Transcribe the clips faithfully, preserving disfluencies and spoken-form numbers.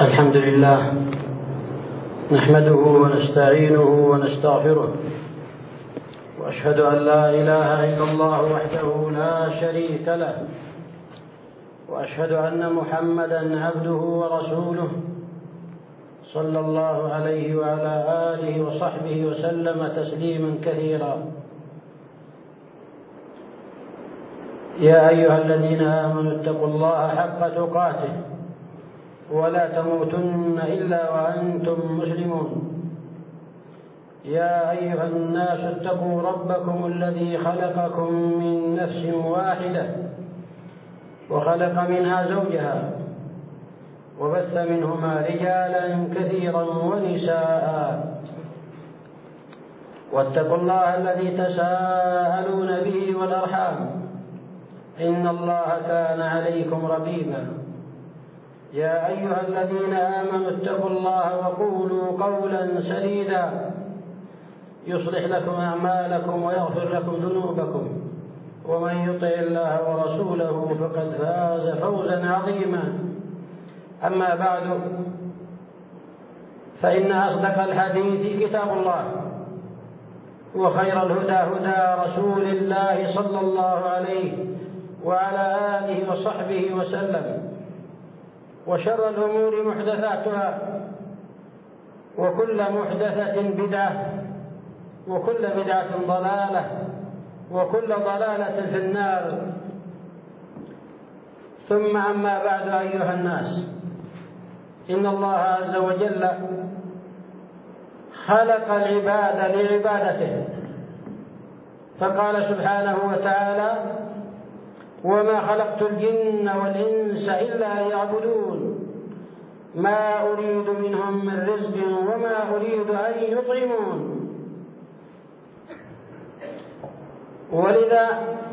الحمد لله نحمده ونستعينه ونستغفره، وأشهد أن لا إله إلا الله وحده لا شريك له، وأشهد أن محمدًا عبده ورسوله صلى الله عليه وعلى آله وصحبه وسلم تسليمًا كثيرا. يا أيها الذين آمنوا اتقوا الله حق تقاته ولا تموتن إلا وأنتم مسلمون. يا أيها الناس اتقوا ربكم الذي خلقكم من نفس واحدة وخلق منها زوجها وبث منهما رجالا كثيرا ونساء، واتقوا الله الذي تساءلون به والأرحام إن الله كان عليكم رقيبا. يا أيها الذين آمنوا اتقوا الله وقولوا قولا سديدا يصلح لكم أعمالكم ويغفر لكم ذنوبكم، ومن يطع الله ورسوله فقد فاز فوزا عظيما. أما بعد، فإن أصدق الحديث كتاب الله، وخير الهدى هدى رسول الله صلى الله عليه وعلى آله وصحبه وسلم، وشر الأمور محدثاتها، وكل محدثة بدعة، وكل بدعة ضلالة، وكل ضلالة في النار. ثم أما بعد، أيها الناس، إن الله عز وجل خلق العباد لعبادته، فقال سبحانه وتعالى: وما خلقت الجن والإنس إلا ليعبدون ما أريد منهم من رزق وما أريد أن يطعمون. ولذا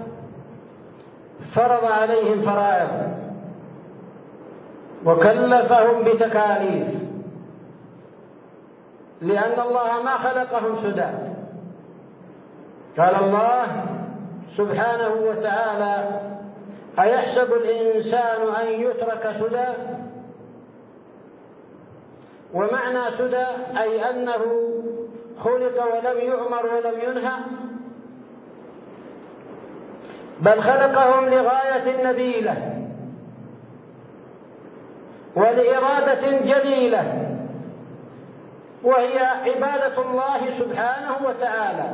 فرض عليهم فرائض وكلفهم بتكاليف، لأن الله ما خلقهم سدى. قال الله سبحانه وتعالى: أيحسب الإنسان أن يترك سدى؟ ومعنى سدى أي أنه خلق ولم يؤمر ولم ينهى، بل خلقهم لغاية نبيلة ولإرادة جليلة، وهي عبادة الله سبحانه وتعالى.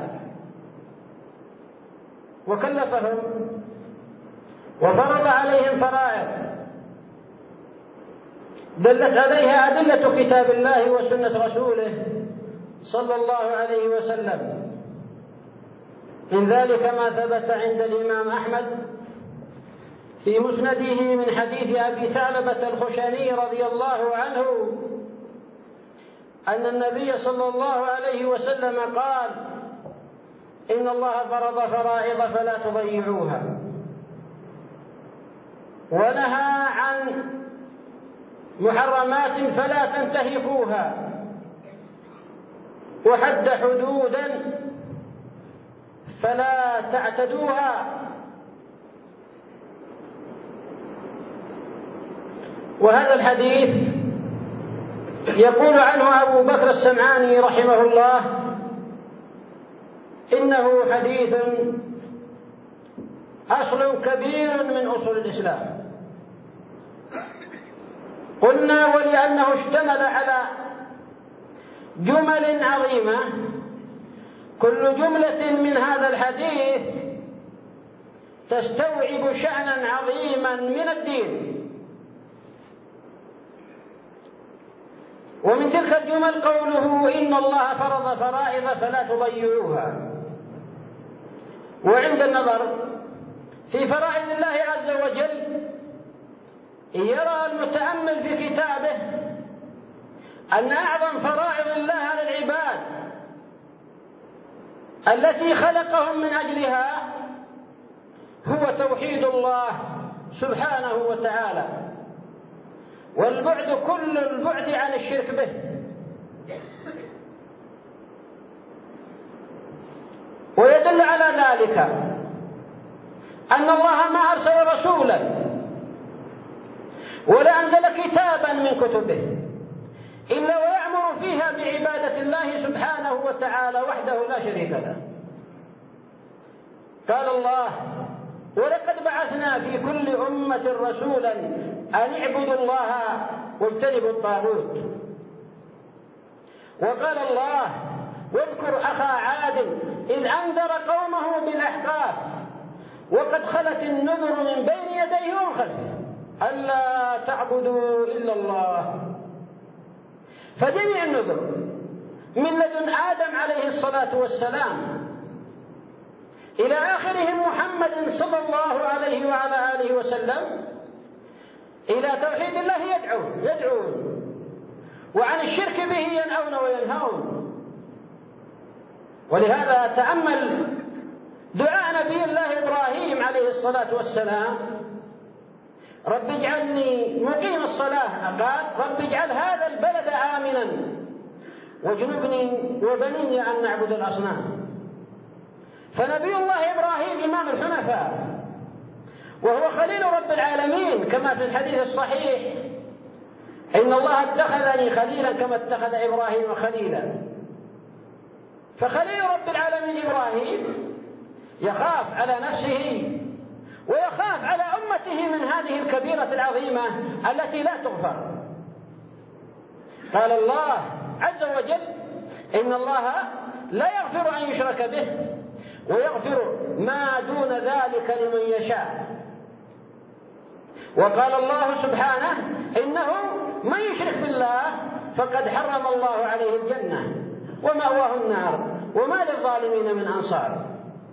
وكلفهم وفرض عليهم فرائض دلت عليها أدلة كتاب الله وسنة رسوله صلى الله عليه وسلم. من ذلك ما ثبت عند الإمام أحمد في مسنده من حديث أبي ثعلبة الخشني رضي الله عنه أن النبي صلى الله عليه وسلم قال: إن الله فرض فرائض فلا تضيعوها، ونهى عن محرمات فلا تنتهكوها، وحد حدودا فلا تعتدوها. وهذا الحديث يقول عنه أبو بكر السمعاني رحمه الله: إنه حديث أصل كبير من أصول الإسلام. قلنا: ولأنه اشتمل على جمل عظيمة، كل جملة من هذا الحديث تستوعب شأنا عظيما من الدين. ومن تلك الجمل قوله: إن الله فرض فرائض فلا تضيعوها. وعند النظر في فرائض الله عز وجل يرى المتأمل في كتابه أن أعظم فرائض الله على العباد التي خلقهم من أجلها هو توحيد الله سبحانه وتعالى، والبعد كل البعد عن الشرك به. ويدل على ذلك أن الله ما أرسل رسولا ولا أنزل كتابا من كتبه إلا ويأمر فيها بعبادة الله سبحانه وتعالى وحده لا شريك له. قال الله: ولقد بعثنا في كل أمة رسولا أن اعبدوا الله واجتنبوا الطاغوت. وقال الله: واذكر أخا عاد إذ أنذر قومه بالأحقاف وقد خلت النذر من بين يديه ومن خلفه ألا تعبدوا إلا الله. فجميع النذر من لدن آدم عليه الصلاة والسلام إلى آخرهم محمد صلى الله عليه وعلى آله وسلم إلى توحيد الله يدعون يدعون وعن الشرك به ينهون وينهون. ولهذا تأمل دعاء نبي الله إبراهيم عليه الصلاة والسلام: رب اجعلني مقيم الصلاة، قال: رب اجعل هذا البلد آمنا واجنبني وبني أن نعبد الأصنام. فنبي الله إبراهيم إمام الحنفاء وهو خليل رب العالمين، كما في الحديث الصحيح: إن الله اتخذني خليلا كما اتخذ إبراهيم خليلا. فخليل رب العالمين إبراهيم يخاف على نفسه ويخاف على أمته من هذه الكبيرة العظيمة التي لا تغفر. قال الله عز وجل: إن الله لا يغفر أن يشرك به ويغفر ما دون ذلك لمن يشاء. وقال الله سبحانه: إنه من يشرك بالله فقد حرم الله عليه الجنة ومأواه النار وما للظالمين من أنصار.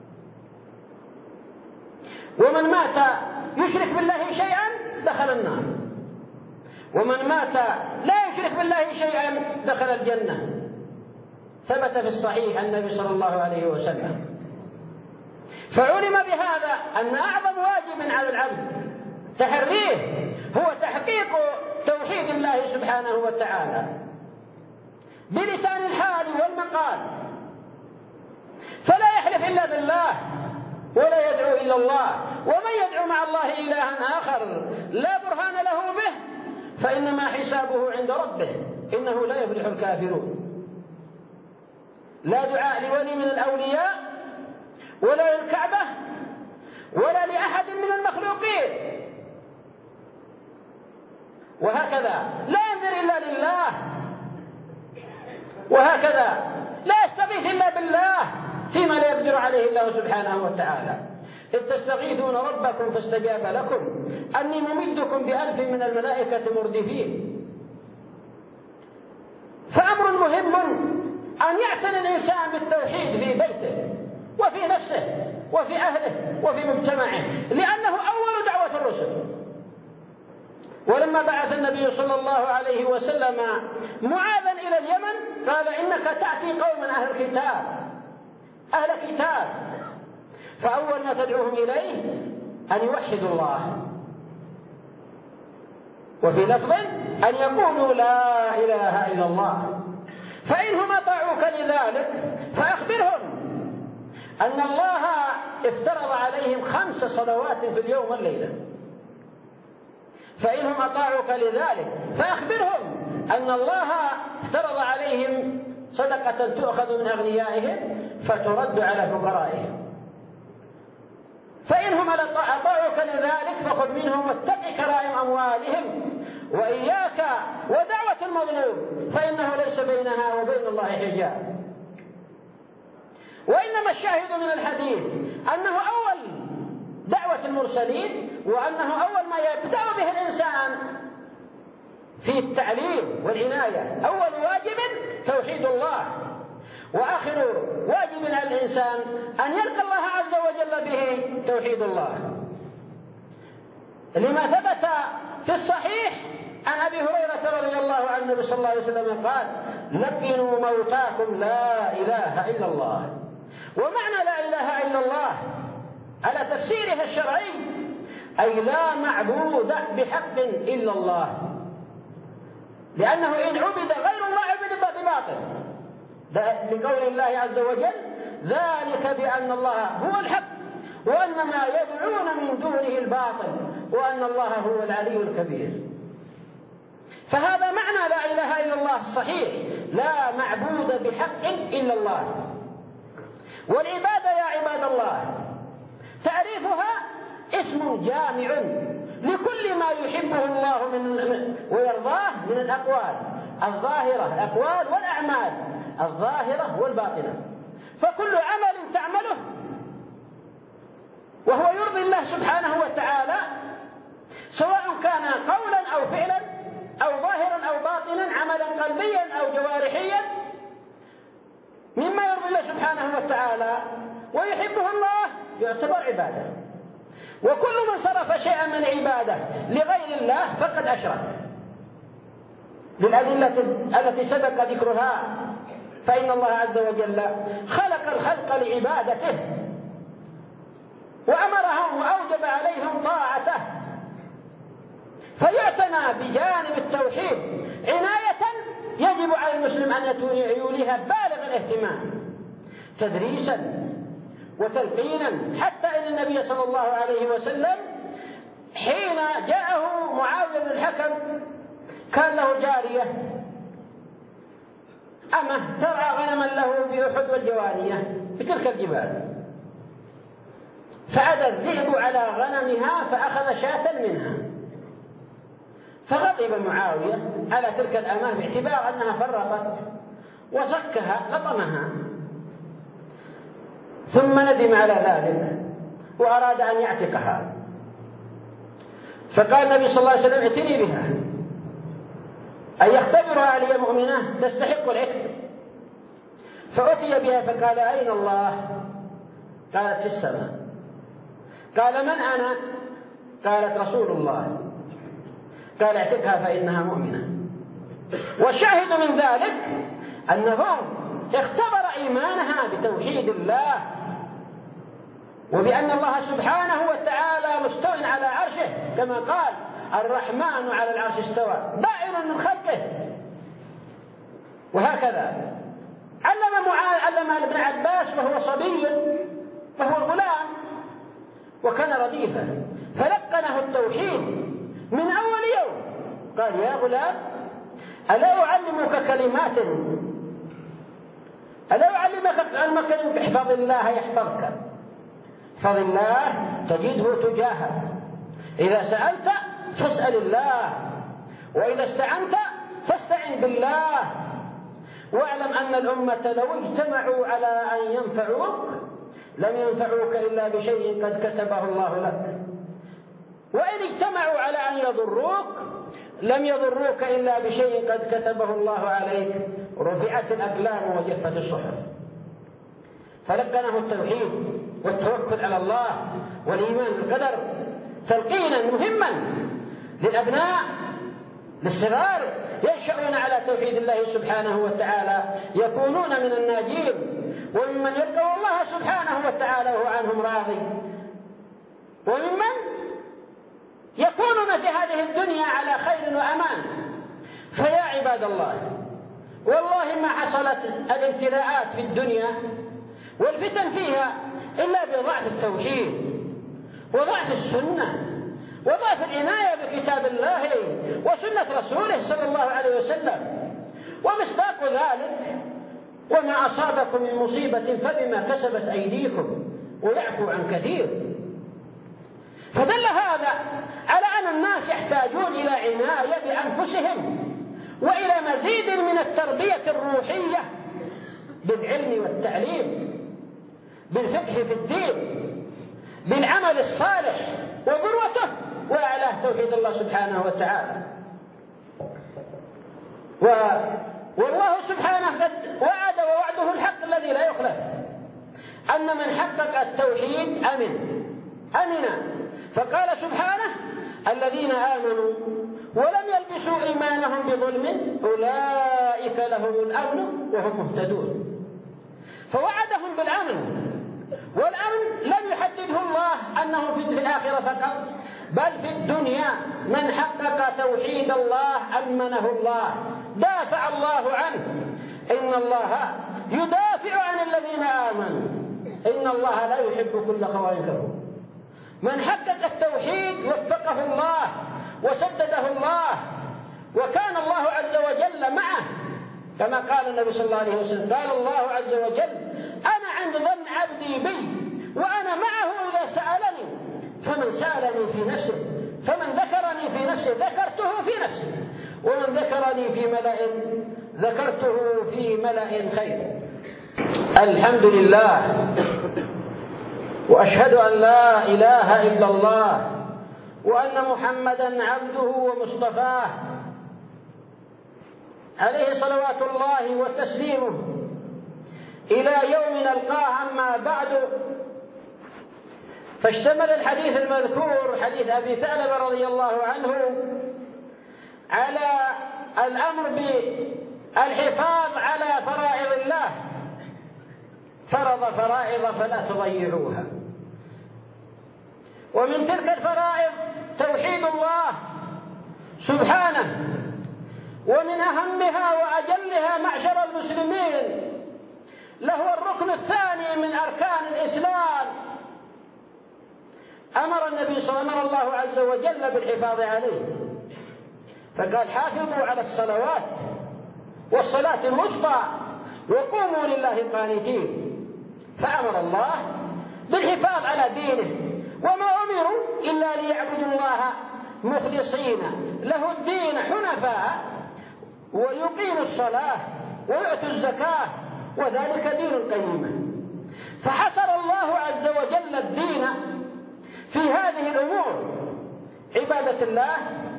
ومن مات يشرك بالله شيئا دخل النار، ومن مات لا يشرك بالله شيئا دخل الجنة. ثبت في الصحيح عن النبي صلى الله عليه وسلم. فعلم بهذا أن أعظم واجب على العبد تحريه هو تحقيق توحيد الله سبحانه وتعالى بلسان الحال والمقال، فلا يحلف إلا بالله ولا يدعو إلا الله. ومن يدعو مع الله إلها آخر لا برهان له به فإنما حسابه عند ربه إنه لا يفلح الكافرون. لا دعاء لولي من الأولياء ولا للكعبة ولا لأحد من المخلوقين. وهكذا لا ينذر إلا لله، وهكذا لا يستغيث إلا بالله فيما لا يقدر عليه الله سبحانه وتعالى. إذ تستغيثون ربكم فاستجاب لكم أني ممدكم بألف من الملائكة مردفين. فأمر مهم أن يعتني الإنسان بالتوحيد في بيته وفي نفسه وفي أهله وفي مجتمعه، لأنه أول دعوة الرسل. ولما بعث النبي صلى الله عليه وسلم معاذا إلى اليمن قال: إنك تأتي قوما أهل الكتاب أهل كتاب، فأول ما تدعوهم إليه أن يوحدوا الله، وفي لفظ أن يقولوا لا إله إلا الله. فإنهم أطاعوك لذلك فأخبرهم أن الله افترض عليهم خمس صلوات في اليوم والليلة. فإنهم أطاعوك لذلك فأخبرهم أن الله افترض عليهم صدقة تؤخذ من أغنيائهم فترد على فقرائهم. فإنهم أطاعوك لذلك فخذ منهم واتق كرائم أموالهم وإياك ودعوة المظلوم فإنه ليس بينها وبين الله حجاب. وإنما الشاهد من الحديث أنه أول دعوة المرسلين، وأنه أول ما يبدأ به الإنسان في التعليم والعناية أول واجب توحيد الله، وآخر واجب على الإنسان أن يلقى الله عز وجل به توحيد الله. لما ثبت في الصحيح عن أبي هريرة رضي الله عنه النبي صلى الله عليه وسلم قال: لقنوا موتاكم لا إله إلا الله. ومعنى لا إله إلا الله على تفسيرها الشرعي أي لا معبود بحق إلا الله، لأنه إن عبد غير الله عبد بباطل، لقول الله عز وجل: ذلك بأن الله هو الحق وأن ما يدعون من دونه الباطل وأن الله هو العلي الكبير. فهذا معنى لا إله إلا الله الصحيح: لا معبود بحق إلا الله. والعبادة يا عباد الله تعريفها اسم جامع لكل ما يحبه الله من ويرضاه من الأقوال الظاهرة، الأقوال والأعمال الظاهرة والباطنة. فكل عمل تعمله وهو يرضي الله سبحانه وتعالى، سواء كان قولا أو فعلا أو ظاهرا أو باطنا، عملا قلبيا أو جوارحيا، مما يرضي الله سبحانه وتعالى ويحبه الله يعتبر عبادة. وكل من صرف شيئا من عبادة لغير الله فقد أشرك، للأدلة التي سبق ذكرها. فإن الله عز وجل خلق الخلق لعبادته وأمرهم وأوجب عليهم طاعته، فيعتنى بجانب التوحيد عناية يجب على المسلم أن يوليها بالغ الاهتمام تدريسا وتلقينا، حتى إن النبي صلى الله عليه وسلم حين جاءه معاوية بن الحكم كان له جارية أمه ترعى غنما له بأحد والجوانية بتلك الجبال، فعد الذئب على غنمها فأخذ شاة منها، فغضب معاوية على تلك الأمة باعتبار أنها فرطت وصكها لطمها، ثم ندم على ذلك وأراد أن يعتقها، فقال النبي صلى الله عليه وسلم: ائتني بها، أن يختبرها لي مؤمنة تستحق العتق. فأتي بها فقال: أين الله؟ قالت: في السماء. قال: من أنا؟ قالت: رسول الله. قال: اعتقها فإنها مؤمنة. والشاهد من ذلك أنه اختبر إيمانها بتوحيد الله وبأن الله سبحانه وتعالى مستوٍ على عرشه، كما قال: الرحمن على العرش استوى بائن من خلقه. وهكذا علم معاذ علم ابن عباس وهو صبي وهو غلام وكان رديفا، فلقنه التوحيد من أول يوم. قال: يا غلام، ألا أعلمك كلمات ألا أعلمك كلمات احفظ الله يحفظك، احفظ الله تجده تجاهك، إذا سألت فاسأل الله، وإذا استعنت فاستعن بالله، واعلم أن الأمة لو اجتمعوا على أن ينفعوك لم ينفعوك إلا بشيء قد كتبه الله لك، وإن اجتمعوا على أن يضروك لم يضروك إلا بشيء قد كتبه الله عليك، رفعت الأقلام وجفت الصحف. فلقنه التوحيد والتوكل على الله والإيمان بالقدر تلقينا مهما للأبناء للصغار ينشأون على توحيد الله سبحانه وتعالى، يكونون من الناجين وممن يلقوا الله سبحانه وتعالى وهو عنهم راضي، وممن يكونون في هذه الدنيا على خير وأمان. فيا عباد الله، والله ما حصلت الابتلاءات في الدنيا والفتن فيها إلا بضعف التوحيد وضعف السنة وضعف العناية بكتاب الله وسنة رسوله صلى الله عليه وسلم. ومصداق ذلك: وما أصابكم من مصيبة فبما كسبت أيديكم ويعفو عن كثير. فدل هذا على أن الناس يحتاجون إلى عناية بأنفسهم وإلى مزيد من التربية الروحية بالعلم والتعليم، بالفقه في الدين، بالعمل الصالح، وذروته وأعلاه توحيد الله سبحانه وتعالى. و... والله سبحانه قد وعد ووعده الحق الذي لا يخلف، أن من حقق التوحيد أمن أمنا. فقال سبحانه: الذين آمنوا ولم يلبسوا إيمانهم بظلم أولئك لهم الأمن وهم مهتدون. فوعدهم بالأمن، والأمن لم يحدده الله أنه في الآخرة فقط، بل في الدنيا من حقق توحيد الله أمنه الله، دافع الله عنه. إن الله يدافع عن الذين آمنوا إن الله لا يحب كل خوان كفور. من حقق التوحيد وفقه الله وسدده الله وكان الله عز وجل معه، كما قال النبي صلى الله عليه وسلم: قال الله عز وجل: أنا عند ظن عبدي بي وأنا معه إذا سألني، فمن سألني في نفسه فمن ذكرني في نفسه ذكرته في نفسه، ومن ذكرني في ملأ ذكرته في ملأ خير. الحمد لله، وأشهد أن لا إله إلا الله، وأن محمدا عبده ومصطفاه، عليه صلوات الله وتسليمه إلى يوم نلقاه. أما بعد، فاشتمل الحديث المذكور حديث أبي ثعلبة رضي الله عنه على الأمر بالحفاظ على فرائض الله، فرض فرائض فلا تضيعوها. ومن تلك الفرائض توحيد الله سبحانه، ومن أهمها وأجلها معشر المسلمين له الركن الثاني من أركان الإسلام، أمر النبي صلى الله عليه وسلم الله عز وجل بالحفاظ عليه، فقال: حافظوا على الصلوات والصلاة الوسطى وقوموا لله قانتين. فأمر الله بالحفاظ على دينه، وما أمروا إلا ليعبدوا الله مخلصين له الدين حنفاء، ويقيموا الصلاة ويؤتوا الزكاة، وذلك دين القيمة. فحصر الله عز وجل الدين في هذه الأمور: عبادة الله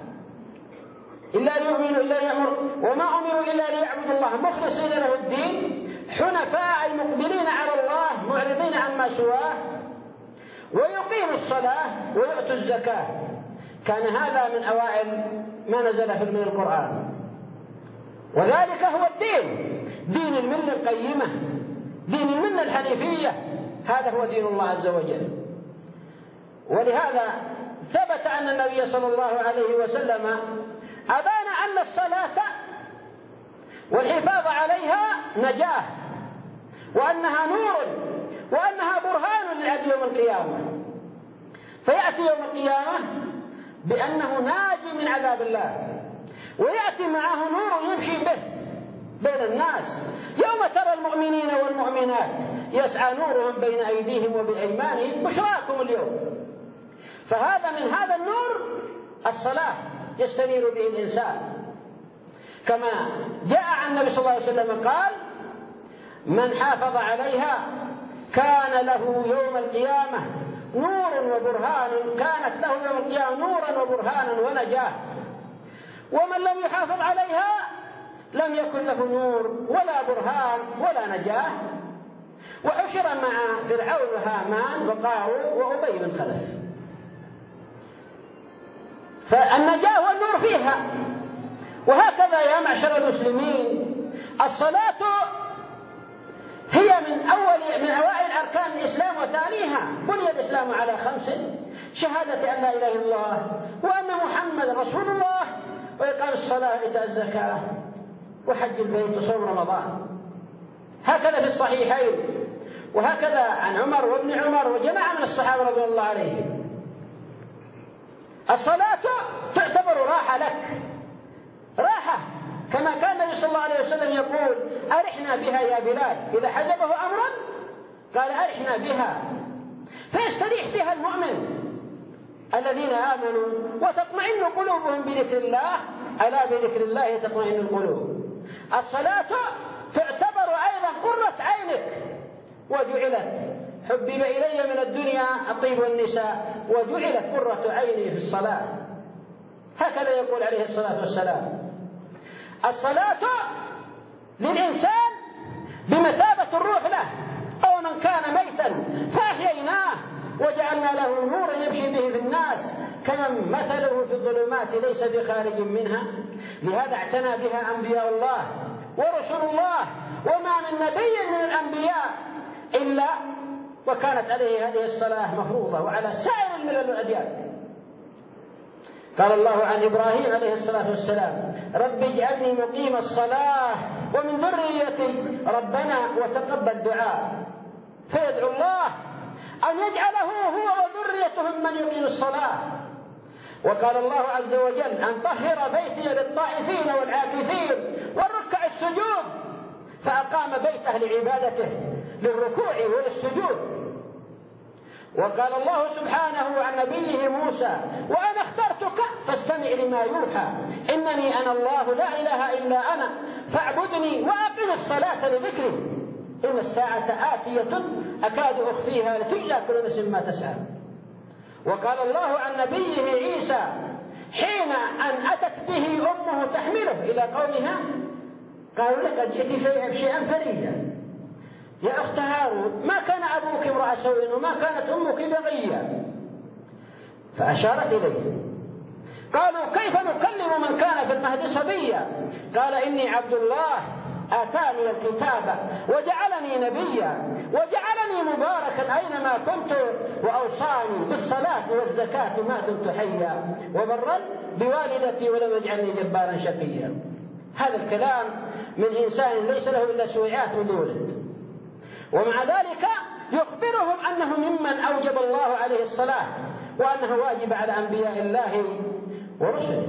إلا ليؤمنوا إلا ليأمر، وما أمروا إلا ليعبدوا الله مخلصين له الدين حنفاء، أي مقبلين على الله معرضين عما سواه، ويقيموا الصلاة ويؤتوا الزكاة. كان هذا من أوائل ما نزل في من القرآن، وذلك هو الدين، دين الملة القيمة، دين الملة الحنيفية، هذا هو دين الله عز وجل. ولهذا ثبت أن النبي صلى الله عليه وسلم أبان أن الصلاة والحفاظ عليها نجاة، وأنها نور، وأنها برهان للعبد يوم القيامة. فيأتي يوم القيامة بأنه ناجي من عذاب الله، ويأتي معه نور يمشي به بين الناس. يوم ترى المؤمنين والمؤمنات يسعى نورهم بين أيديهم وبأيمانهم: بشراكم اليوم. فهذا من هذا النور الصلاة يستنير به الإنسان، كما جاء عن النبي صلى الله عليه وسلم قال: من حافظ عليها كان له يوم القيامة نور وبرهان، كانت له يوم القيامة نورا وبرهانا ونجاة. ومن لم يحافظ عليها لم يكن له نور ولا برهان ولا نجاة. وحشر مع فرعون وهامان وقارون وأبي بن خلف. فالنجاة والنور فيها. وهكذا يا معشر المسلمين، الصلاة هي من أول من أوائل أركان الإسلام وثانيها. بني الإسلام على خمس: شهادة أن لا إله إلا الله، وأن محمد رسول الله، وإقام الصلاة وإيتاء الزكاة، وحج البيت، وصوم رمضان. هكذا في الصحيحين، وهكذا عن عمر وابن عمر وجماعة من الصحابة رضي الله عليهم. الصلاة تعتبر راحة لك، راحة، كما كان النبي صلى الله عليه وسلم يقول: أرحنا بها يا بلال. إذا حجبه أمرا قال: أرحنا بها. فيستريح فيها المؤمن الذين آمنوا وتطمئن قلوبهم بذكر الله، ألا بذكر الله تطمئن القلوب. الصلاة تعتبر أيضا قرة عينك، وجعلت حبب إلي من الدنيا الطيب والنساء، وجعلت قرة عيني في الصلاة. هكذا يقول عليه الصلاة والسلام. الصلاة للإنسان بمثابة الروح له، أو من كان ميتا فأحييناه وجعلنا له نورا يمشي به في الناس كمن مثله في الظلمات ليس بخارج منها. لهذا اعتنى بها أنبياء الله ورسول الله، وما من نبي من الأنبياء إلا وكانت عليه هذه الصلاة مفروضة، وعلى سائر الملل والأديان. قال الله عن إبراهيم عليه الصلاة والسلام: رب اجعلني مقيم الصلاة ومن ذريتي ربنا وتقبل دعاء. فيدعو الله أن يجعله هو وذريته من يقيم الصلاة. وقال الله عز وجل أن طهر بيتي للطائفين والعاكفين والركع السجود، فأقام بيته لعبادته للركوع وللسجود. وقال الله سبحانه عن نبيه موسى: وأنا اخترتك فاستمع لما يوحى إنني أنا الله لا إله إلا أنا فاعبدني وأقم الصلاة لذكري إن الساعة آتية أكاد أخفيها لتجزى كل نفس ما تسعى. وقال الله عن نبيه عيسى حين أن أتت به أمه تحمله إلى قومها قالوا: لقد جئت شيئا شيئا فريا يا أخت هارون، ما كان أبوك امرأ سوء وما كانت أمك بغيا. فأشارت إليه. قالوا: كيف نكلم من كان في المهد صبيا؟ قال: إني عبد الله آتاني الكتاب وجعلني نبيا وجعلني مباركا أينما كنت وأوصاني بالصلاة والزكاة ما دمت حيا وبرا بوالدتي ولم يجعلني جبارا شقيا. هذا الكلام من إنسان ليس له إلا سويعات منذ ولد. ومع ذلك يخبرهم أنه ممن أوجب الله عليه الصلاة وأنه واجب على أنبياء الله ورسله.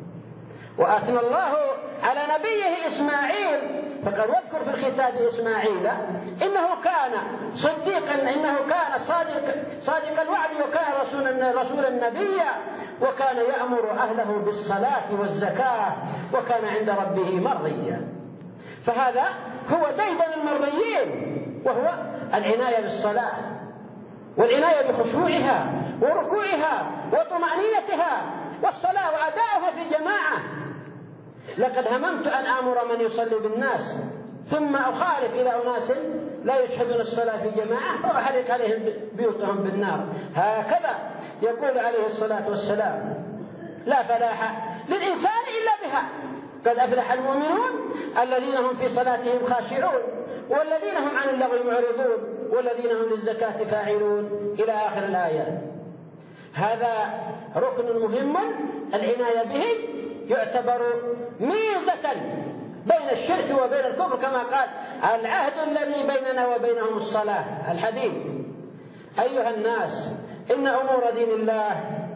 وأثنى الله على نبيه إسماعيل فقال: واذكر في الكتاب إسماعيل إنه كان صديقا إنه كان صادق صادق الوعد وكان رسولا رسولا نبيا وكان يأمر أهله بالصلاة والزكاة وكان عند ربه مرضيا. فهذا هو ديدن المرضيين، وهو العناية بالصلاة والعناية بخشوعها وركوعها وطمأنينتها والصلاة وأداؤها في جماعة. لقد هممت أن آمر من يصلي بالناس ثم أخالف إلى أناس لا يشهدون الصلاة في جماعة وأحرق عليهم بيوتهم بالنار. هكذا يقول عليه الصلاة والسلام: لا فلاح للإنسان إلا بها، قد أفلح المؤمنون الذين هم في صلاتهم خاشعون والذين هم عن اللغو معرضون والذين هم للزكاة فاعلون إلى آخر الآيات. هذا ركن مهم العناية به، يعتبر ميزة بين الشرك وبين الكفر، كما قال: العهد الذي بيننا وبينهم الصلاة. الحديث: أيها الناس إن أمور دين الله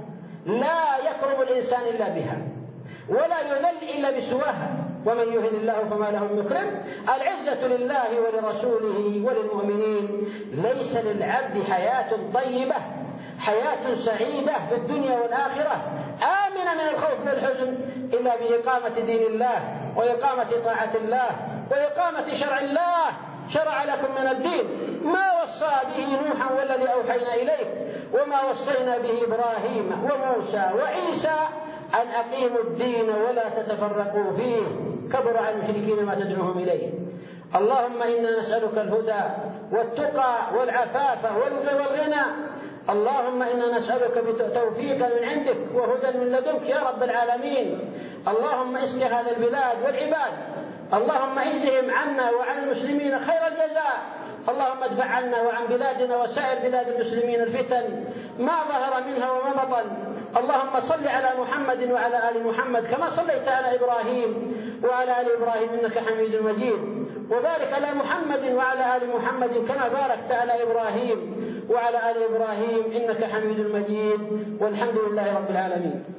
لا يكرم الإنسان إلا بها ولا يذل إلا بسواها ومن يهن الله فما له من مكرم. العزة لله ولرسوله وللمؤمنين. ليس للعبد حياة طيبة حياة سعيدة في الدنيا والآخرة آمنة من الخوف والحزن إلا بإقامة دين الله وإقامة طاعة الله وإقامة شرع الله. شرع لكم من الدين ما وصى به نوحا والذي أوحينا إليك وما وصينا به إبراهيم وموسى وعيسى أن أقيموا الدين ولا تتفرقوا فيه كبر على المشركين ما تدعوهم إليه. اللهم إنا نسألك الهدى والتقى والعفاف والغنى. اللهم إنا نسألك بتوفيقا من عندك وهدى من لدنك يا رب العالمين. اللهم اسق هذا البلاد والعباد. اللهم اجزهم عنا وعن المسلمين خير الجزاء. اللهم ادفع عنا وعن بلادنا وسائر بلاد المسلمين الفتن ما ظهر منها وما بطن. اللهم صل على محمد وعلى آل محمد كما صليت على إبراهيم وعلى آل إبراهيم إنك حميد مجيد، وبارك على محمد وعلى آل محمد كما باركت على إبراهيم وعلى آل إبراهيم إنك حميد مجيد، والحمد لله رب العالمين.